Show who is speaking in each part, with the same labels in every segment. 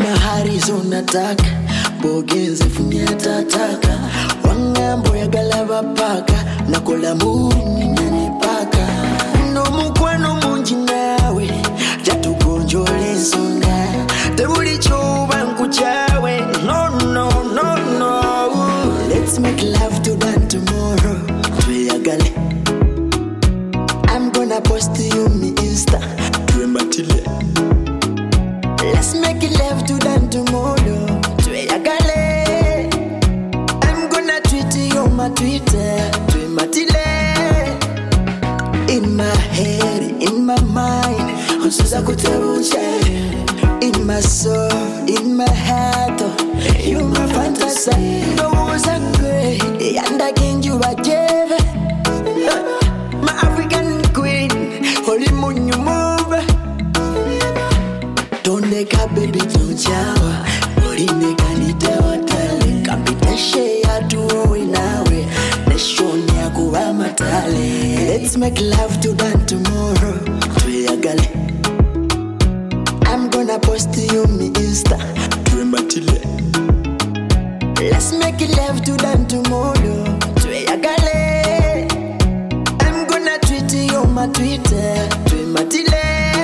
Speaker 1: Mahari unataka bogenze funya tataka wangambo ya galaba paka nakola muni nanipaka no mukwano mungi nawe jatugonjole nsonga tebuli choba nkuchawe no no no no. Let's make love to done tomorrow tuyagale. I'm gonna post you me Insta tuematile. Let's make love to done tomorrow tuyagale. I'm gonna tweet you on my Twitter tuematile. In my head, in my mind, usuza kutebuche. In my soul, in my heart, you my fantasy. Those are great, and I can't you again. My African queen, holy moon you move. Don't make a baby don't shower. Holy make a little water. Kapitashe ya tuwe nawe. Neshonya kuwa matale. Let's make love to done tomorrow. Tuyagale. I'm gonna post you me Insta tuematile. Let's make love to done tomorrow tuyagale. I'm gonna tweet you on my Twitter tuematile.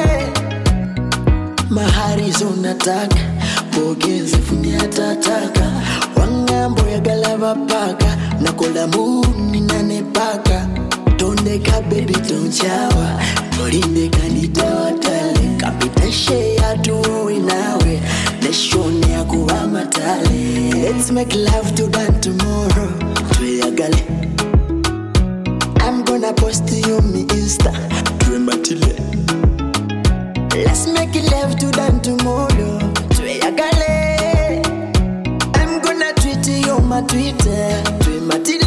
Speaker 1: Mahari unataka bogenze funya tataka wangambo ya galaba paka nakola muni nanipaka. Tondeka baby don't shower. Tolindeka nitawatale. Kapitashe ya tuwe nawe. Neshone ya kuwa matale. Let's make love to done tomorrow tuyagale. I'm gonna post you me Insta tuematile. Let's make love to done tomorrow tuyagale. I'm gonna tweet you on my Twitter tuematile.